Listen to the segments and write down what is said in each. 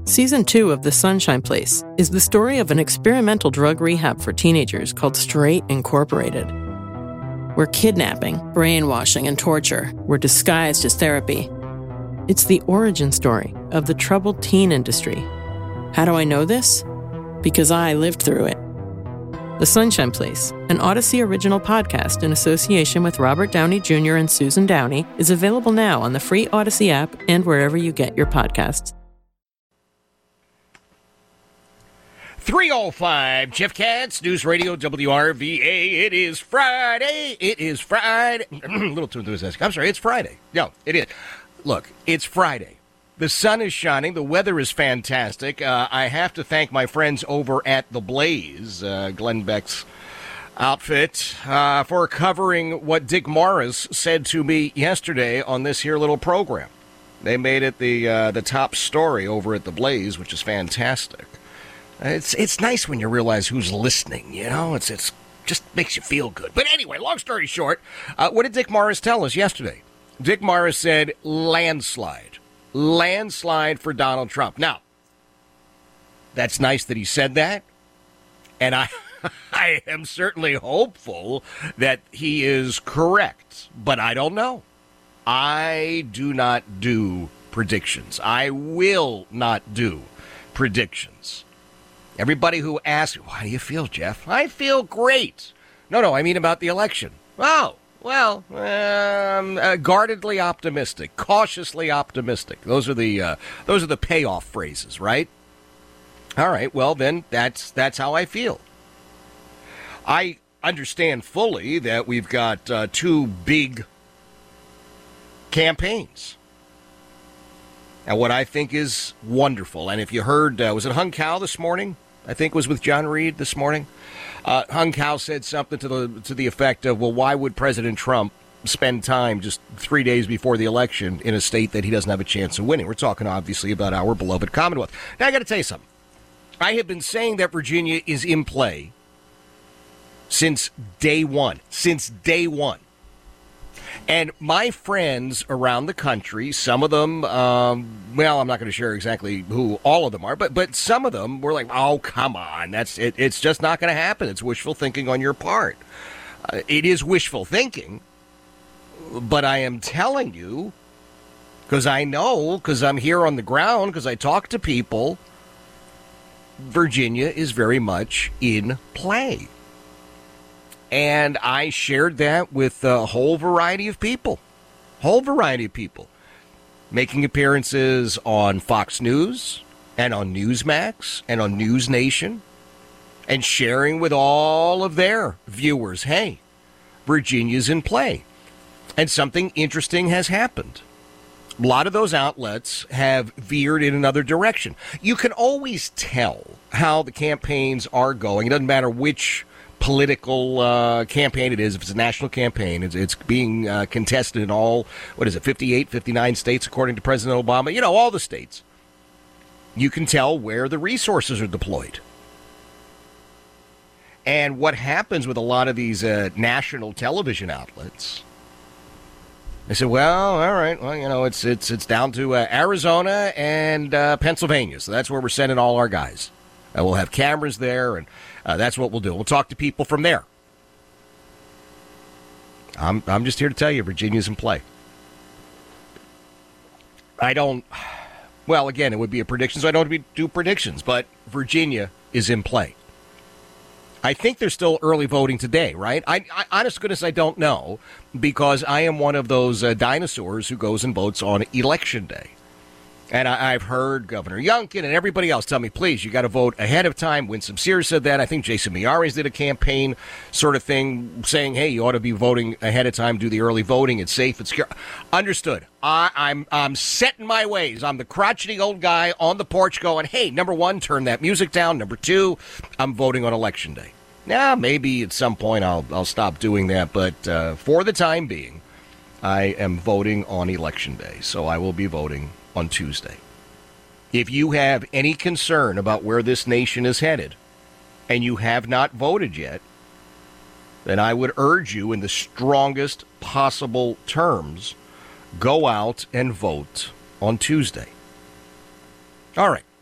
Season 2 of The Sunshine Place is the story of an experimental drug rehab for teenagers called Straight Incorporated, where kidnapping, brainwashing, and torture were disguised as therapy. It's the origin story of the troubled teen industry. How do I know this? Because I lived through it. The Sunshine Place, an Odyssey original podcast in association with Robert Downey Jr. and Susan Downey, is available now on the free Odyssey app and wherever you get your podcasts. 3:05, Jeff Katz, News Radio WRVA. It is Friday. A little too enthusiastic. I'm sorry, it's Friday. No, it is. Look, it's Friday. The sun is shining. The weather is fantastic. I have to thank my friends over at The Blaze, Glenn Beck's outfit, for covering what Dick Morris said to me yesterday on this here little program. They made it the top story over at The Blaze, which is fantastic. It's nice when you realize who's listening, you know? It's just makes you feel good. But anyway, long story short, what did Dick Morris tell us yesterday? Dick Morris said landslide for Donald Trump. Now, that's nice that he said that, and I am certainly hopeful that he is correct, but I don't know. I do not do predictions. I will not do predictions. Everybody who asks, how do you feel, Jeff? I feel great. No, I mean about the election. Oh, well, guardedly optimistic, cautiously optimistic. Those are the payoff phrases, right? All right, well then that's how I feel. I understand fully that we've got two big campaigns. And what I think is wonderful, and if you heard, was it Hung Cao this morning? I think it was with John Reed this morning. Hung Cao said something to the effect of, well, why would President Trump spend time just 3 days before the election in a state that he doesn't have a chance of winning? We're talking, obviously, about our beloved Commonwealth. Now, I got to tell you something. I have been saying that Virginia is in play since day one. And my friends around the country, some of them, well, I'm not going to share exactly who all of them are, but some of them were like, oh, come on, it's just not going to happen. It's wishful thinking on your part. It is wishful thinking, but I am telling you, because I know, because I'm here on the ground, because I talk to people, Virginia is very much in play. And I shared that with a whole variety of people, making appearances on Fox News and on Newsmax and on News Nation, and sharing with all of their viewers, hey, Virginia's in play. And something interesting has happened. A lot of those outlets have veered in another direction. You can always tell how the campaigns are going. It doesn't matter which political campaign it is. If it's a national campaign, it's being contested in all, 58, 59 states, according to President Obama. You know, all the states. You can tell where the resources are deployed. And what happens with a lot of these national television outlets, they say, well, all right, well, you know, it's down to Arizona and Pennsylvania, so that's where we're sending all our guys. We'll have cameras there, and that's what we'll do. We'll talk to people from there. I'm just here to tell you, Virginia's in play. Well, again, it would be a prediction, so I don't do predictions, but Virginia is in play. I think there's still early voting today, right? I honest to goodness, I don't know, because I am one of those dinosaurs who goes and votes on Election Day. And I've heard Governor Youngkin and everybody else tell me, please, you got to vote ahead of time. Winsome Sears said that. I think Jason Miyares did a campaign sort of thing saying, hey, you ought to be voting ahead of time, do the early voting. It's safe, it's secure. Understood. I'm set in my ways. I'm the crotchety old guy on the porch going, hey, number one, turn that music down. Number two, I'm voting on Election Day. Now, maybe at some point I'll stop doing that. But for the time being, I am voting on Election Day. So I will be voting on Tuesday. If you have any concern about where this nation is headed and you have not voted yet, then I would urge you in the strongest possible terms, go out and vote on Tuesday. All right.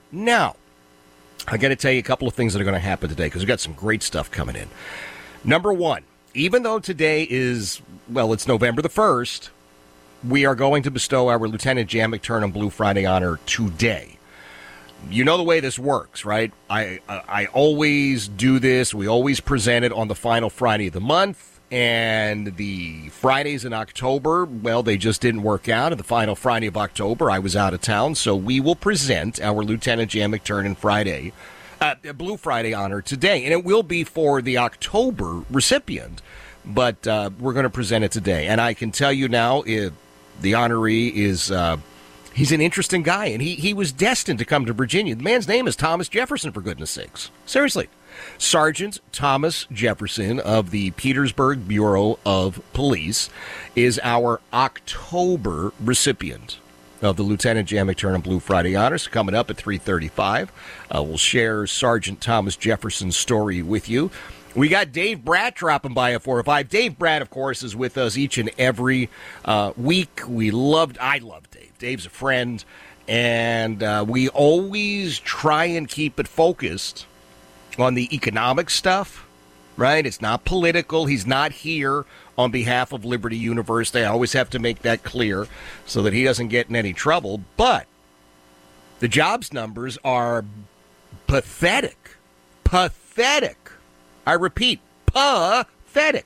Now, I got to tell you a couple of things that are going to happen today because we've got some great stuff coming in. Number one, even though today is, well, it's November the 1st, we are going to bestow our Lieutenant Jan McTurnan Blue Friday honor today. You know the way this works, right? I always do this. We always present it on the final Friday of the month. And the Fridays in October, well, they just didn't work out. And the final Friday of October, I was out of town. So we will present our Lieutenant Jan McTurnan Blue Friday honor today. And it will be for the October recipient. But we're going to present it today. And I can tell you now, the honoree is... he's an interesting guy, and he was destined to come to Virginia. The man's name is Thomas Jefferson, for goodness sakes. Seriously. Sergeant Thomas Jefferson of the Petersburg Bureau of Police is our October recipient of the Lieutenant Jan McTurnan Blue Friday Honors. Coming up at 3:35. We'll share Sergeant Thomas Jefferson's story with you. We got Dave Bratt dropping by at 4 or 5. Dave Bratt, of course, is with us each and every week. I love Dave. Dave's a friend, and we always try and keep it focused on the economic stuff, right? It's not political. He's not here on behalf of Liberty University. I always have to make that clear so that he doesn't get in any trouble. But the jobs numbers are pathetic. Pathetic. I repeat, pathetic.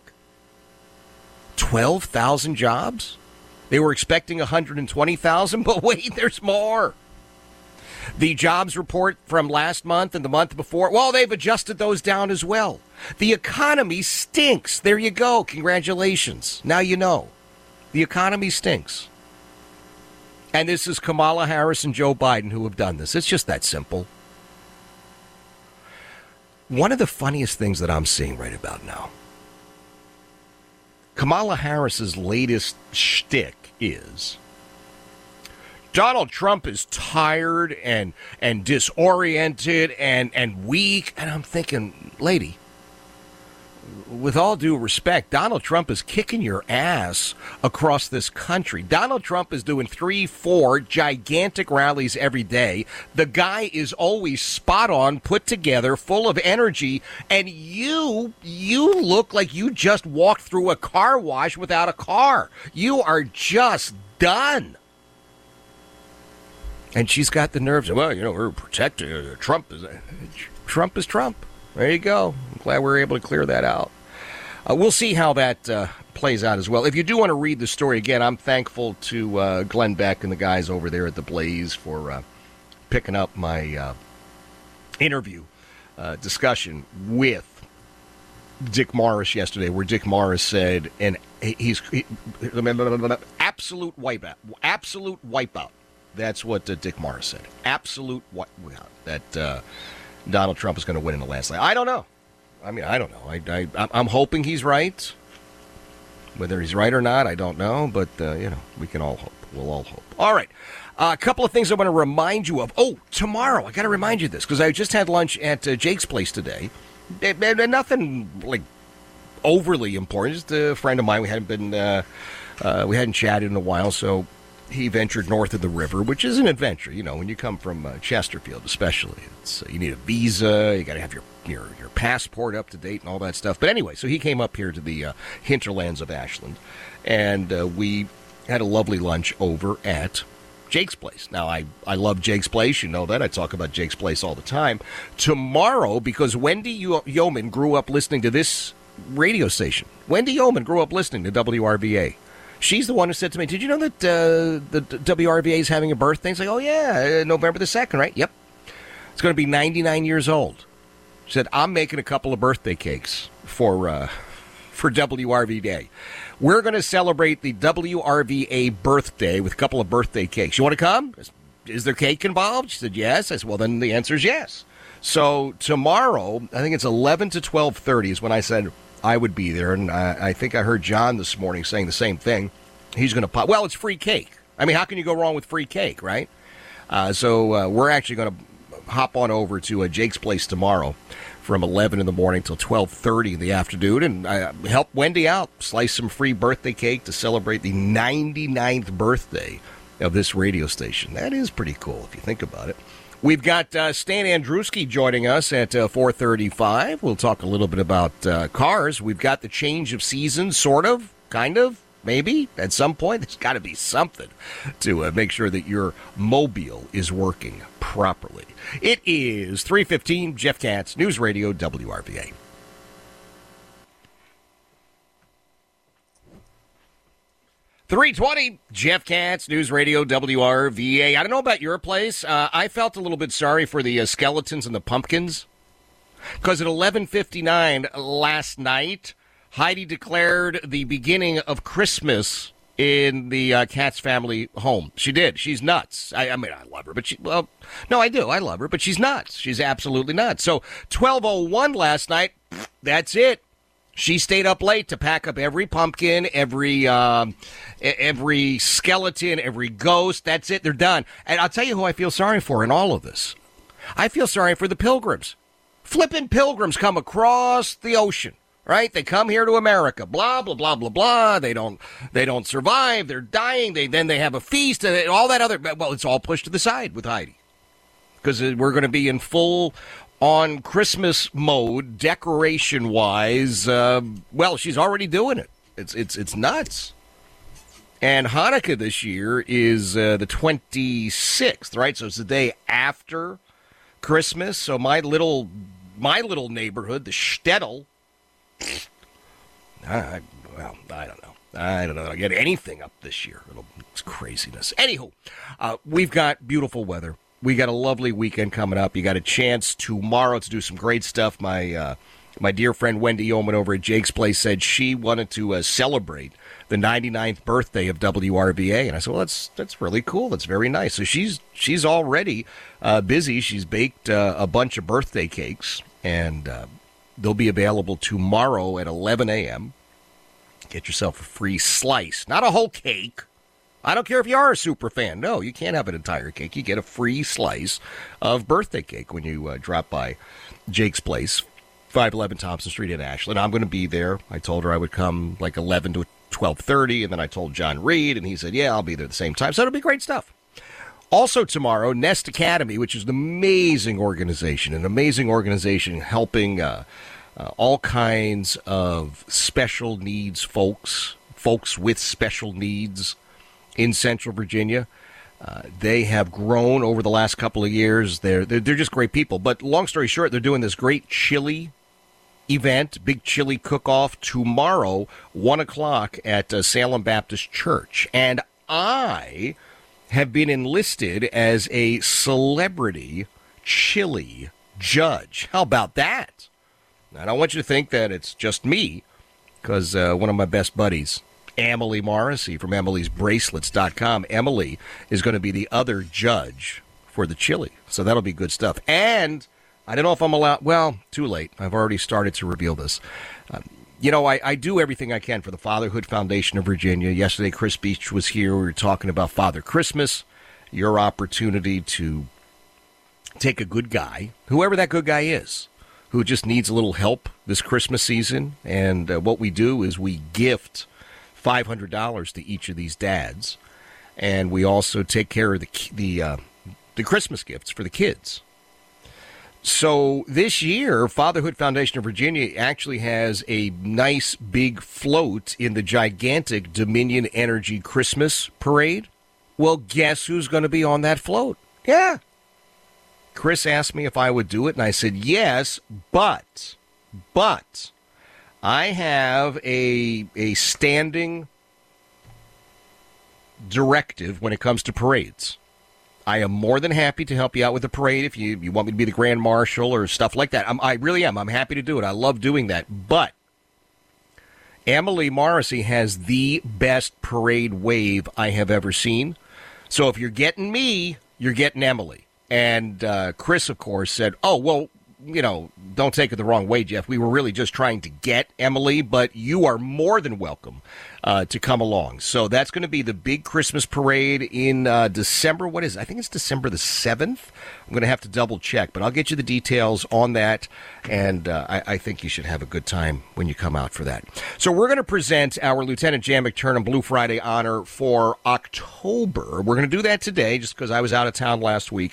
12,000 jobs? They were expecting 120,000, but wait, there's more. The jobs report from last month and the month before, well, they've adjusted those down as well. The economy stinks. There you go. Congratulations. Now you know. The economy stinks. And this is Kamala Harris and Joe Biden who have done this. It's just that simple. One of the funniest things that I'm seeing right about now, Kamala Harris's latest shtick is Donald Trump is tired and disoriented and weak. And I'm thinking, lady, with all due respect, Donald Trump is kicking your ass across this country. Donald Trump is doing 3-4 gigantic rallies every day. The guy is always spot on, put together, full of energy. And you look like you just walked through a car wash without a car. You are just done. And she's got the nerves. Well, we're protecting Trump is Trump. There you go. I'm glad we were able to clear that out. We'll see how that plays out as well. If you do want to read the story again, I'm thankful to Glenn Beck and the guys over there at the Blaze for picking up my interview discussion with Dick Morris yesterday, where Dick Morris said, and he's absolute wipeout. That's what Dick Morris said. Absolute wipeout. That Donald Trump is going to win in the landslide. I don't know. I don't know. I'm hoping he's right. Whether he's right or not, I don't know. But, we can all hope. We'll all hope. All right. A couple of things I want to remind you of. Oh, tomorrow. I got to remind you of this because I just had lunch at Jake's place today. Nothing, like, overly important. Just a friend of mine. We hadn't chatted in a while, so he ventured north of the river, which is an adventure. When you come from Chesterfield, especially, you need a visa. You got to have your passport up to date and all that stuff. But anyway, so he came up here to the hinterlands of Ashland, and we had a lovely lunch over at Jake's place. Now, I love Jake's place. You know that. I talk about Jake's place all the time. Tomorrow, because Wendy Yeoman grew up listening to this radio station. Wendy Yeoman grew up listening to WRVA. She's the one who said to me, did you know that the WRVA is having a birthday? It's like, oh, yeah, November the 2nd, right? Yep. It's going to be 99 years old. She said, I'm making a couple of birthday cakes for WRVA. We're going to celebrate the WRVA birthday with a couple of birthday cakes. You want to come? Is there cake involved? She said, yes. I said, well, then the answer is yes. So tomorrow, I think it's 11 to 12:30 is when I said I would be there, and I think I heard John this morning saying the same thing. He's going to pop. Well, it's free cake. I mean, how can you go wrong with free cake, right? So we're actually going to hop on over to Jake's place tomorrow from 11 in the morning till 12:30 in the afternoon and help Wendy out, slice some free birthday cake to celebrate the 99th birthday of this radio station. That is pretty cool if you think about it. We've got Stan Andruski joining us at 4:35. We'll talk a little bit about cars. We've got the change of season, sort of, kind of, maybe. At some point, there's got to be something to make sure that your mobile is working properly. It is 3:15, Jeff Katz, News Radio WRVA. $3:20, Jeff Katz, News Radio WRVA. I don't know about your place. I felt a little bit sorry for the skeletons and the pumpkins. Because at 11:59 last night, Heidi declared the beginning of Christmas in the Katz family home. She did. She's nuts. I mean, I love her, but no, I do. I love her, but she's nuts. She's absolutely nuts. So 12:01 last night, that's it. She stayed up late to pack up every pumpkin, every skeleton, every ghost. That's it. They're done. And I'll tell you who I feel sorry for in all of this. I feel sorry for the pilgrims. Flippin' pilgrims come across the ocean, right? They come here to America. Blah, blah, blah, blah, blah. They don't survive. They're dying. Then they have a feast and all that other. Well, it's all pushed to the side with Heidi because we're going to be in full on Christmas mode, decoration-wise. Well, she's already doing it. It's nuts. And Hanukkah this year is the 26th, right? So it's the day after Christmas. So my little neighborhood, the Shtetl, I don't know. I don't know. I get anything up this year. It's craziness. Anywho, we've got beautiful weather. We got a lovely weekend coming up. You got a chance tomorrow to do some great stuff. My dear friend Wendy Yeoman over at Jake's Place said she wanted to celebrate the 99th birthday of WRVA, and I said, well, that's really cool. That's very nice. So she's already busy. She's baked a bunch of birthday cakes, and they'll be available tomorrow at 11 a.m. Get yourself a free slice, not a whole cake. I don't care if you are a super fan. No, you can't have an entire cake. You get a free slice of birthday cake when you drop by Jake's Place, 511 Thompson Street in Ashland. I'm going to be there. I told her I would come like 11 to 12:30, and then I told John Reed, and he said, yeah, I'll be there at the same time. So it'll be great stuff. Also tomorrow, Nest Academy, which is an amazing organization helping all kinds of special needs folks with special needs in Central Virginia. They have grown over the last couple of years. They're just great people. But long story short, they're doing this great chili event, big chili cook-off tomorrow, 1 o'clock at Salem Baptist Church. And I have been enlisted as a celebrity chili judge. How about that? I don't want you to think that it's just me, because one of my best buddies, Emily Morrissey from EmilysBracelets.com. Emily is going to be the other judge for the chili. So that'll be good stuff. And I don't know if I'm allowed. Well, too late. I've already started to reveal this. I do everything I can for the Fatherhood Foundation of Virginia. Yesterday, Chris Beach was here. We were talking about Father Christmas, your opportunity to take a good guy, whoever that good guy is, who just needs a little help this Christmas season. And what we do is we gift $500 to each of these dads, and we also take care of the Christmas gifts for the kids. So this year, Fatherhood Foundation of Virginia actually has a nice big float in the gigantic Dominion Energy Christmas Parade. Well, guess who's going to be on that float? Yeah. Chris asked me if I would do it, and I said yes, but I have a standing directive when it comes to parades. I am more than happy to help you out with the parade if you want me to be the Grand Marshal or stuff like that. I really am. I'm happy to do it. I love doing that. But Emily Morrissey has the best parade wave I have ever seen. So if you're getting me, you're getting Emily. And Chris, of course, said, oh, well, don't take it the wrong way, Jeff. We were really just trying to get Emily, but you are more than welcome to come along. So that's going to be the big Christmas parade in December. What is it? I think it's December the 7th. I'm going to have to double check, but I'll get you the details on that, and I think you should have a good time when you come out for that. So we're going to present our Lieutenant Jan McTurnan Blue Friday honor for October. We're going to do that today just because I was out of town last week.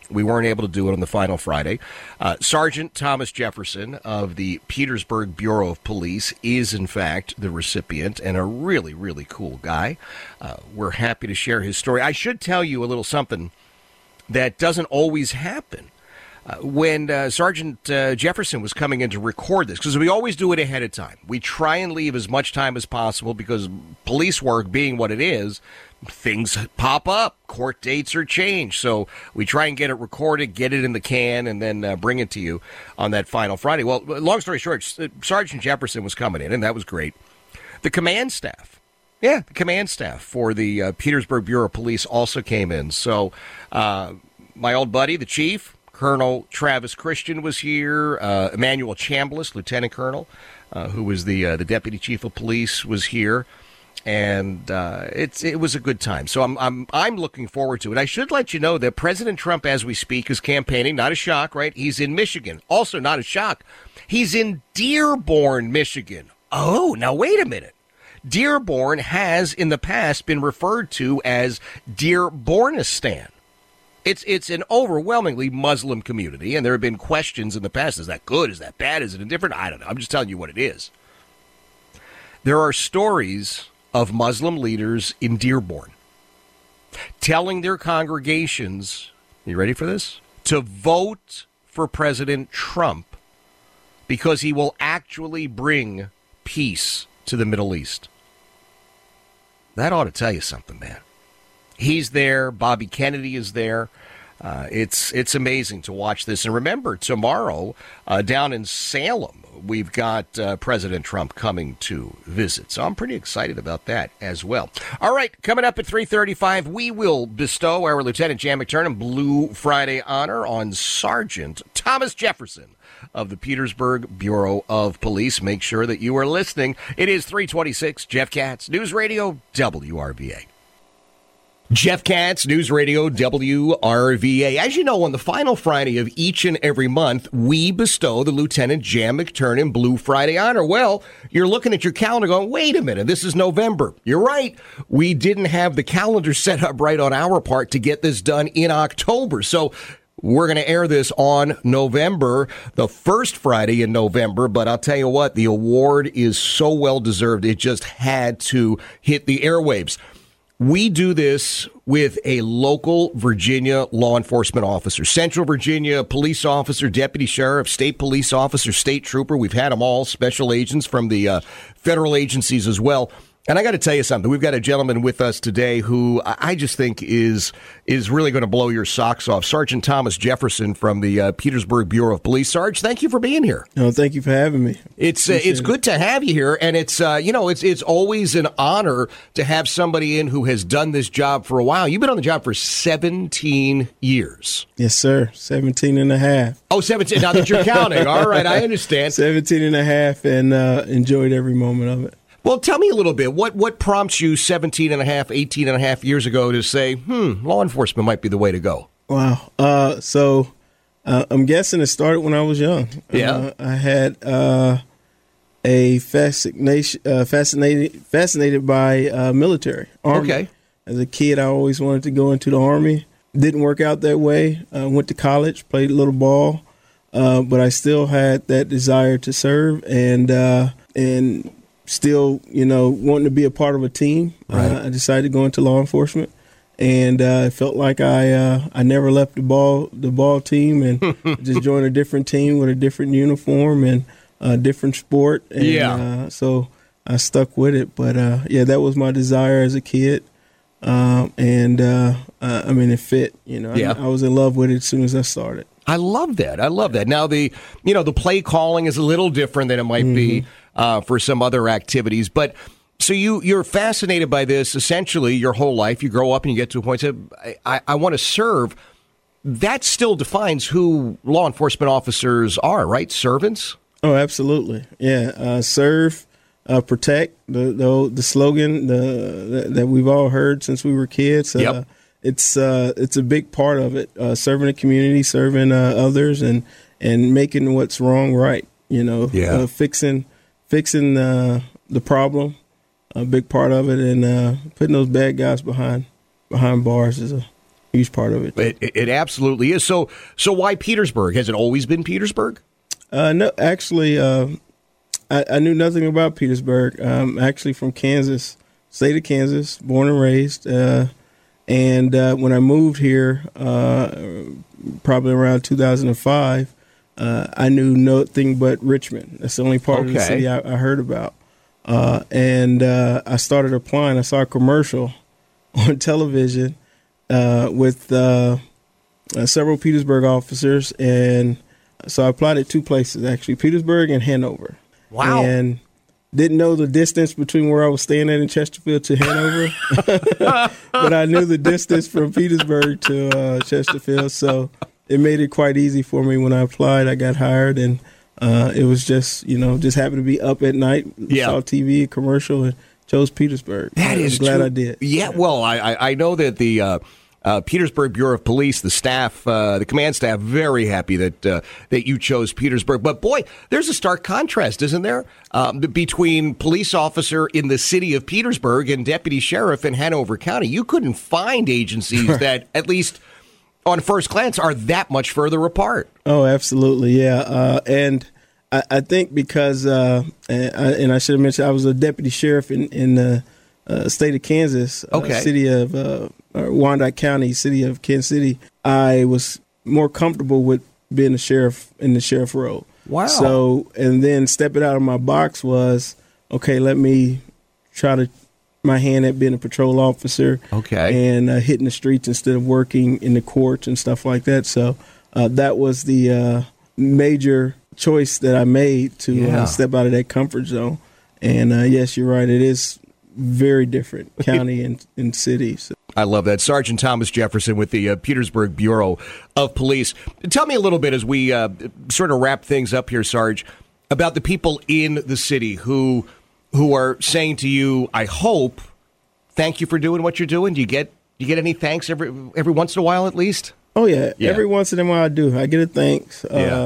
We weren't able to do it on the final Friday. Sergeant Thomas Jefferson of the Petersburg Bureau of Police is, in fact, the recipient, and a really, really cool guy. We're happy to share his story. I should tell you a little something that doesn't always happen. When Sergeant Jefferson was coming in to record this, because we always do it ahead of time. We try and leave as much time as possible because police work being what it is, things pop up, court dates are changed. So we try and get it recorded, get it in the can, and then bring it to you on that final Friday. Well, long story short, Sergeant Jefferson was coming in, and that was great. The command staff. Yeah, the command staff for the Petersburg Bureau of Police also came in. So my old buddy, the chief, Colonel Travis Christian, was here. Emmanuel Chambliss, Lieutenant Colonel, who was the Deputy Chief of Police, was here. And it was a good time. So I'm looking forward to it. I should let you know that President Trump, as we speak, is campaigning. Not a shock, right? He's in Michigan. Also not a shock. He's in Dearborn, Michigan. Oh, now wait a minute. Dearborn has in the past been referred to as Dearbornistan. It's an overwhelmingly Muslim community, and there have been questions in the past. Is that good? Is that bad? Is it indifferent? I don't know. I'm just telling you what it is. There are stories of Muslim leaders in Dearborn telling their congregations, you ready for this? To vote for President Trump because he will actually bring peace to the Middle East. That ought to tell you something, man. He's there. Bobby Kennedy is there. It's amazing to watch this. And remember, tomorrow down in Salem, we've got President Trump coming to visit. So I'm pretty excited about that as well. All right, coming up at 3:35, we will bestow our Lieutenant Jan McTurnan Blue Friday honor on Sergeant Thomas Jefferson of the Petersburg Bureau of Police. Make sure that you are listening. It is 3:26. Jeff Katz, News Radio, WRVA. Jeff Katz, News Radio, WRVA. As you know, on the final Friday of each and every month, we bestow the Lieutenant Jan McTurnan Blue Friday honor. Well, you're looking at your calendar going, wait a minute, this is November. You're right. We didn't have the calendar set up right on our part to get this done in October. So we're going to air this on November, the first Friday in November. But I'll tell you what, the award is so well deserved. It just had to hit the airwaves. We do this with a local Virginia law enforcement officer, Central Virginia police officer, deputy sheriff, state police officer, state trooper. We've had them all, special agents from the federal agencies as well. And I got to tell you something. We've got a gentleman with us today who I just think is really going to blow your socks off. Sergeant Thomas Jefferson from the Petersburg Bureau of Police. Sarge, thank you for being here. No, thank you for having me. It's good to have you here, and it's always an honor to have somebody in who has done this job for a while. You've been on the job for 17 years. Yes, sir. 17 and a half. Oh, 17. Now that you're counting. All right, I understand. 17 and a half, and enjoyed every moment of it. Well, tell me a little bit. What prompts you 17 and a half, 18 and a half years ago to say, law enforcement might be the way to go? Wow. So I'm guessing it started when I was young. Yeah. I had a fascinated by military, Army. Okay. As a kid, I always wanted to go into the Army. Didn't work out that way. Went to college, played a little ball, but I still had that desire to serve and still, wanting to be a part of a team. Right. I decided to go into law enforcement, and it felt like I never left the ball team, and just joined a different team with a different uniform and a different sport. And, so I stuck with it. But that was my desire as a kid, it fit. I was in love with it as soon as I started. I love that. Now the play calling is a little different than it might be for some other activities. But so you're fascinated by this essentially your whole life. You grow up and you get to a point and say, I want to serve. That still defines who law enforcement officers are, right? Servants? Oh, absolutely. Yeah. Serve, protect, the slogan that we've all heard since we were kids. Yep. It's a big part of it, serving the community, serving others, and making what's wrong right. Fixing the problem, a big part of it, and putting those bad guys behind bars is a huge part of it. It absolutely is. So why Petersburg? Has it always been Petersburg? No, actually, I knew nothing about Petersburg. I'm actually from Kansas, state of Kansas, born and raised. And when I moved here, probably around 2005, I knew nothing but Richmond. That's the only part of the city I heard about. And I started applying. I saw a commercial on television with several Petersburg officers, and so I applied at two places, actually, Petersburg and Hanover. Wow. And didn't know the distance between where I was staying at in Chesterfield to Hanover, but I knew the distance from Petersburg to Chesterfield, so it made it quite easy for me. When I applied, I got hired, and it was just happened to be up at night, saw TV, commercial, and chose Petersburg. That is glad true. I did. Yeah, well, I know that the Petersburg Bureau of Police, the staff, the command staff, very happy that you chose Petersburg. But boy, there's a stark contrast, isn't there, between police officer in the city of Petersburg and deputy sheriff in Hanover County. You couldn't find agencies that, at least on first glance, are that much further apart. Oh, absolutely, yeah. And I think because, and I should have mentioned, I was a deputy sheriff in the state of Kansas, city of Wyandotte County, city of Kansas City. I was more comfortable with being a sheriff in the sheriff role. Wow. So, and then stepping out of my box was, okay, let me try my hand at being a patrol officer. Okay. And hitting the streets instead of working in the courts and stuff like that. So that was the major choice that I made to step out of that comfort zone. And yes, you're right. It is very different county and city. So. I love that. Sergeant Thomas Jefferson with the Petersburg Bureau of Police. Tell me a little bit as we sort of wrap things up here, Sarge, about the people in the city who are saying to you, I hope, thank you for doing what you're doing. Do you get any thanks every once in a while at least? Oh, yeah. Every once in a while I do. I get a thanks.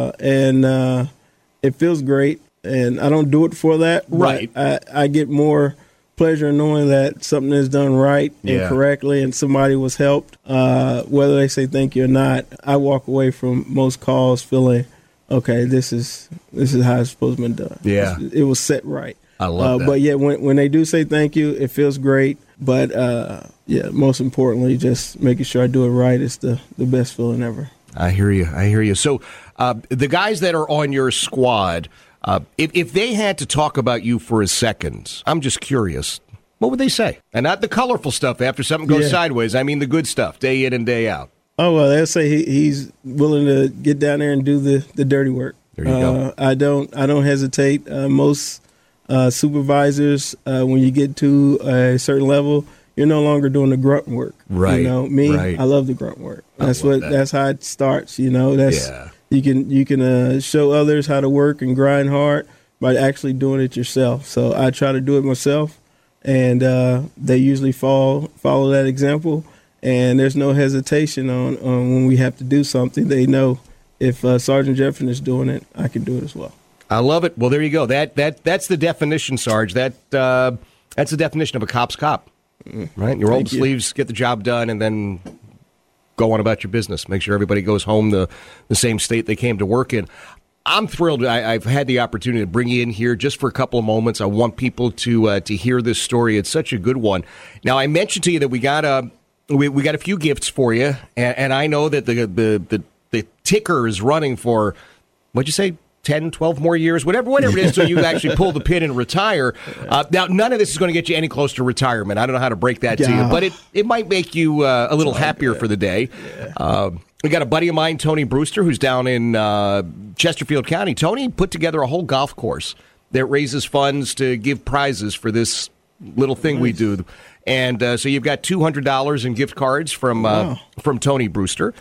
And it feels great. And I don't do it for that. Right. I get more pleasure in knowing that something is done right and correctly and somebody was helped. Whether they say thank you or not, I walk away from most calls feeling, okay, this is how it's supposed to be done. Yeah. It was set right. I love that. But yeah, when they do say thank you, it feels great. But most importantly, just making sure I do it right is the best feeling ever. I hear you. So the guys that are on your squad, if they had to talk about you for a second, I'm just curious, what would they say? And not the colorful stuff after something goes sideways. I mean the good stuff, day in and day out. Oh, well, they'll say he's willing to get down there and do the dirty work. There you go. I don't hesitate. Most supervisors, when you get to a certain level, you're no longer doing the grunt work. Right. I love the grunt work. That's how it starts. You can show others how to work and grind hard by actually doing it yourself. So I try to do it myself, and they usually follow that example. And there's no hesitation on when we have to do something. They know if Sergeant Jefferson is doing it, I can do it as well. I love it. Well, there you go. That's the definition, Sarge. That's the definition of a cop's cop, right? You roll the sleeves, get the job done, and then go on about your business. Make sure everybody goes home the same state they came to work in. I'm thrilled. I've had the opportunity to bring you in here just for a couple of moments. I want people to hear this story. It's such a good one. Now, I mentioned to you that we got a few gifts for you, and I know that the ticker is running for, what'd you say, 10, 12 more years, whatever it is, so you actually pull the pin and retire. Now, none of this is going to get you any closer to retirement. I don't know how to break that to you, but it might make you a little happier for the day. Yeah. We got a buddy of mine, Tony Brewster, who's down in Chesterfield County. Tony put together a whole golf course that raises funds to give prizes for this little thing we do. And so you've got $200 in gift cards from Tony Brewster.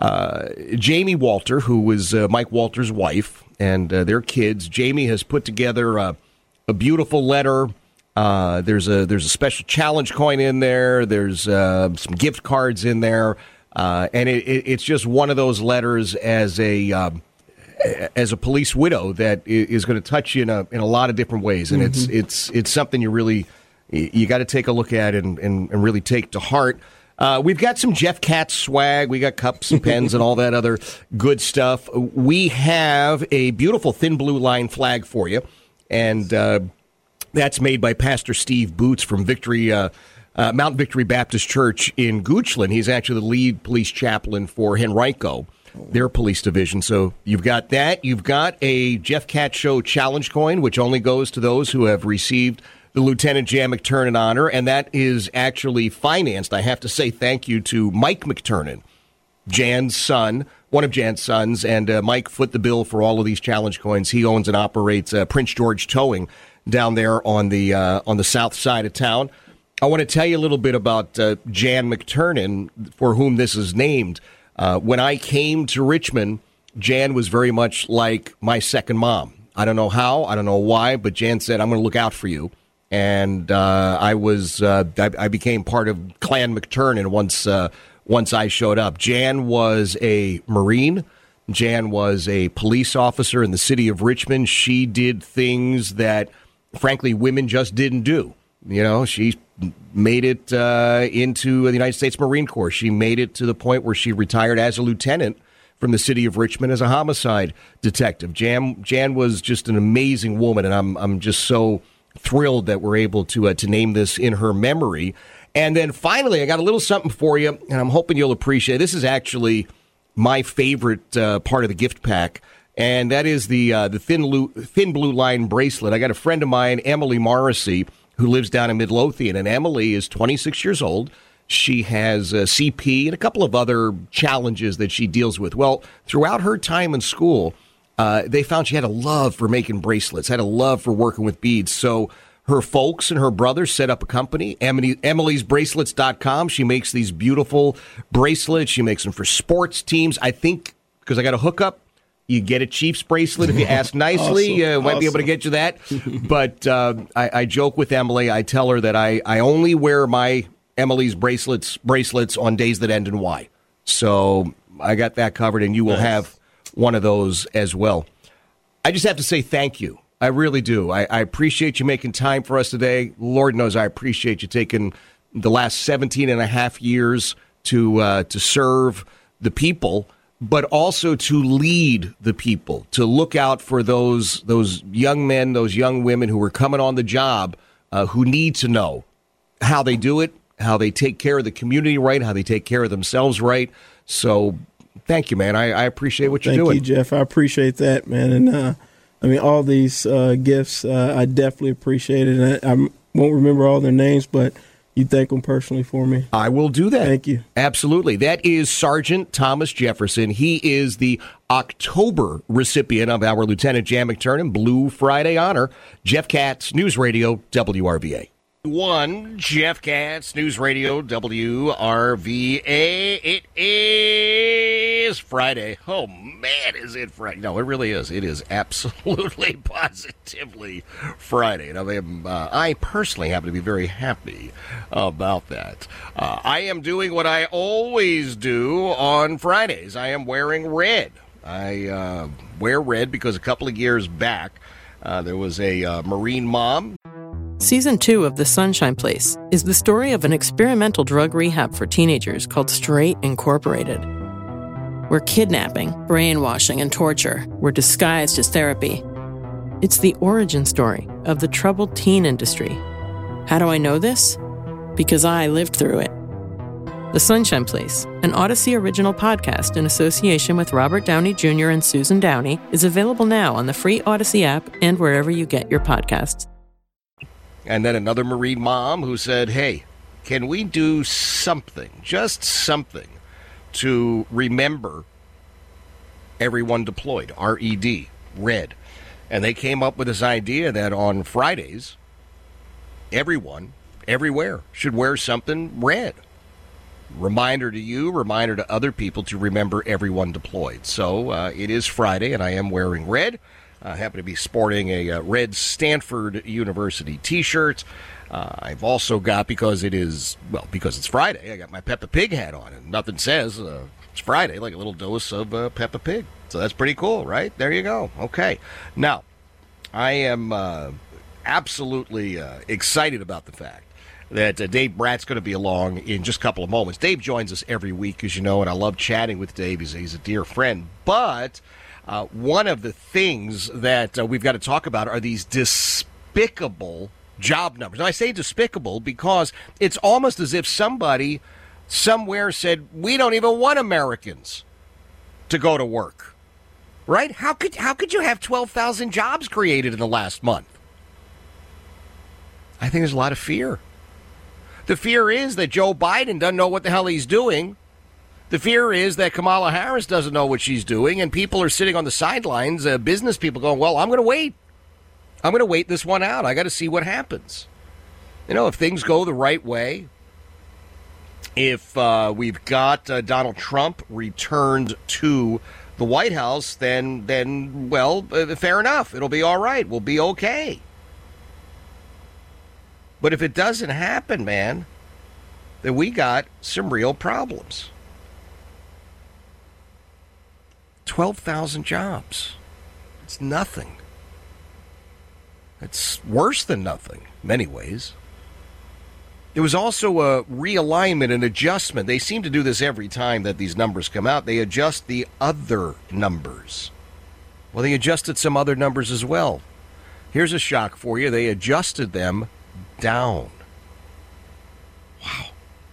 Jamie Walter, who was Mike Walter's wife, and their kids. Jamie has put together a beautiful letter. There's a special challenge coin in there. There's some gift cards in there, and it's just one of those letters as a police widow that is going to touch you in a lot of different ways, and it's something you got to take a look at and really take to heart. We've got some Jeff Katz swag. We got cups and pens and all that other good stuff. We have a beautiful Thin Blue Line flag for you, and that's made by Pastor Steve Boots from Mount Victory Baptist Church in Goochland. He's actually the lead police chaplain for Henrico, their police division. So you've got that. You've got a Jeff Katz Show challenge coin, which only goes to those who have received the Lieutenant Jan McTurnan honor, and that is actually financed. I have to say thank you to Mike McTurnan, Jan's son, one of Jan's sons, and Mike foot the bill for all of these challenge coins. He owns and operates Prince George Towing down there on the south side of town. I want to tell you a little bit about Jan McTurnan, for whom this is named. When I came to Richmond, Jan was very much like my second mom. I don't know how, I don't know why, but Jan said, I'm going to look out for you. And I became part of Clan McTurnan once I showed up. Jan was a Marine. Jan was a police officer in the city of Richmond. She did things that, frankly, women just didn't do. You know, she made it into the United States Marine Corps. She made it to the point where she retired as a lieutenant from the city of Richmond as a homicide detective. Jan was just an amazing woman, and I'm just so thrilled that we're able to name this in her memory. And then finally, I got a little something for you, and I'm hoping you'll appreciate it. This is actually my favorite part of the gift pack, and that is the Thin Blue Line bracelet. I got a friend of mine, Emily Morrissey, who lives down in Midlothian, and Emily is 26 years old. She has CP and a couple of other challenges that she deals with. Well, throughout her time in school, they found she had a love for making bracelets, had a love for working with beads. So her folks and her brother set up a company, EmilysBracelets.com. She makes these beautiful bracelets. She makes them for sports teams. I think, because I got a hookup, you get a Chiefs bracelet if you ask nicely. Awesome. Might be able to get you that. But I joke with Emily. I tell her that I only wear my Emily's bracelets on days that end in Y. So I got that covered, and you will have one of those as well. I just have to say thank you. I really do. I appreciate you making time for us today. Lord knows I appreciate you taking the last 17 and a half years to serve the people, but also to lead the people, to look out for those young men, those young women who are coming on the job, who need to know how they do it, how they take care of the community right, how they take care of themselves right. So thank you, man. I appreciate what you're doing. Thank you, Jeff. I appreciate that, man. And I mean, all these gifts, I definitely appreciate it. And I won't remember all their names, but you thank them personally for me. I will do that. Thank you. Absolutely. That is Sergeant Thomas Jefferson. He is the October recipient of our Lieutenant Jan McTurnan Blue Friday honor. Jeff Katz, News Radio, WRVA. Jeff Katz, News Radio, WRVA. It is Friday. Oh, man, is it Friday? No, it really is. It is absolutely, positively Friday. And I personally happen to be very happy about that. I am doing what I always do on Fridays. I am wearing red. I wear red because a couple of years back, there was a Marine mom. Season 2 of The Sunshine Place is the story of an experimental drug rehab for teenagers called Straight Incorporated, where kidnapping, brainwashing, and torture were disguised as therapy. It's the origin story of the troubled teen industry. How do I know this? Because I lived through it. The Sunshine Place, an Odyssey original podcast in association with Robert Downey Jr. and Susan Downey, is available now on the free Odyssey app and wherever you get your podcasts. And then another Marine mom who said, hey, can we do something, just something, to remember everyone deployed, R-E-D, red. And they came up with this idea that on Fridays, everyone, everywhere, should wear something red. Reminder to you, reminder to other people to remember everyone deployed. So it is Friday, and I am wearing red. I happen to be sporting a red Stanford University T-shirt. I've also got, because it's Friday, I got my Peppa Pig hat on. And nothing says it's Friday like a little dose of Peppa Pig. So that's pretty cool, right? There you go. Okay. Now, I am absolutely excited about the fact that Dave Bratt's going to be along in just a couple of moments. Dave joins us every week, as you know, and I love chatting with Dave. He's a dear friend. But one of the things that we've got to talk about are these despicable job numbers. Now, I say despicable because it's almost as if somebody somewhere said, we don't even want Americans to go to work. Right? How could you have 12,000 jobs created in the last month? I think there's a lot of fear. The fear is that Joe Biden doesn't know what the hell he's doing. The fear is that Kamala Harris doesn't know what she's doing, and people are sitting on the sidelines, business people going, well, I'm going to wait. I'm going to wait this one out. I got to see what happens. You know, if things go the right way, if we've got Donald Trump returned to the White House, then well, fair enough. It'll be all right. We'll be okay. But if it doesn't happen, man, then we got some real problems. 12,000 jobs. It's nothing. It's worse than nothing in many ways. There was also a realignment and adjustment. They seem to do this every time that these numbers come out. They adjust the other numbers. Well, they adjusted some other numbers as well. Here's a shock for you. They adjusted them down. Wow.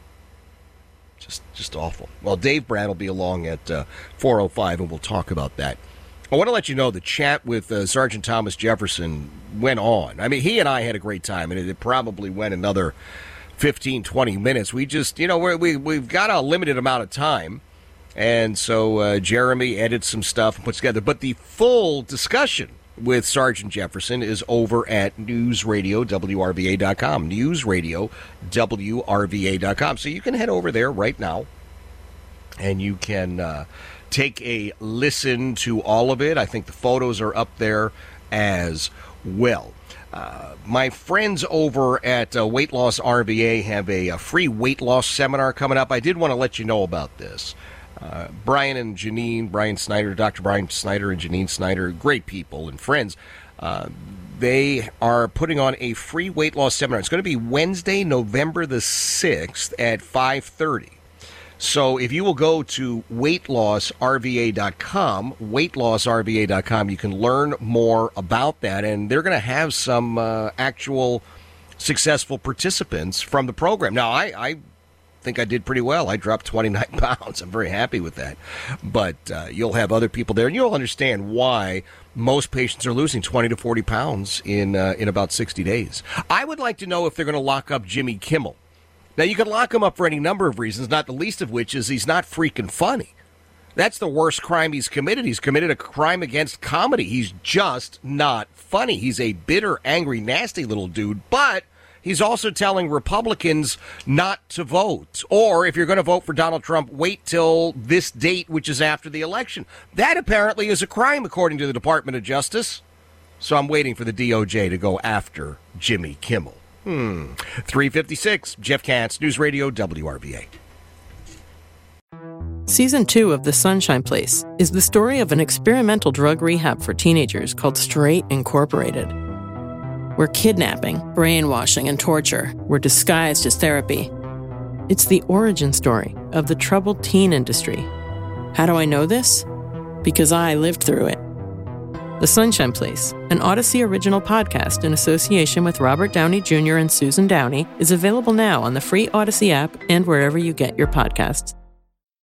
Just awful. Well, Dave Bratt will be along at 4:05, and we'll talk about that. I want to let you know the chat with Sergeant Thomas Jefferson went on. I mean, he and I had a great time, and it probably went another 15, 20 minutes. We just, we've got a limited amount of time, and so Jeremy edits some stuff and puts together. But the full discussion with Sergeant Jefferson is over at newsradiowrva.com. Newsradiowrva.com. So you can head over there right now, and you can take a listen to all of it. I think the photos are up there as well. My friends over at Weight Loss RVA have a free weight loss seminar coming up. I did want to let you know about this. Brian Snyder, Dr. Brian Snyder and Janine Snyder, great people and friends. They are putting on a free weight loss seminar. It's going to be Wednesday, November the 6th at 5:30. So if you will go to weightlossrva.com, weightlossrva.com, you can learn more about that. And they're going to have some actual successful participants from the program. Now, I think I did pretty well. I dropped 29 pounds. I'm very happy with that. But you'll have other people there, and you'll understand why most patients are losing 20 to 40 pounds in about 60 days. I would like to know if they're going to lock up Jimmy Kimmel. Now, you can lock him up for any number of reasons, not the least of which is he's not freaking funny. That's the worst crime he's committed. He's committed a crime against comedy. He's just not funny. He's a bitter, angry, nasty little dude, but he's also telling Republicans not to vote. Or if you're going to vote for Donald Trump, wait till this date, which is after the election. That apparently is a crime, according to the Department of Justice. So I'm waiting for the DOJ to go after Jimmy Kimmel. 3:56, Jeff Katz, News Radio, WRVA. Season 2 of The Sunshine Place is the story of an experimental drug rehab for teenagers called Straight Incorporated, where kidnapping, brainwashing, and torture were disguised as therapy. It's the origin story of the troubled teen industry. How do I know this? Because I lived through it. The Sunshine Place, an Odyssey original podcast in association with Robert Downey Jr. and Susan Downey, is available now on the free Odyssey app and wherever you get your podcasts.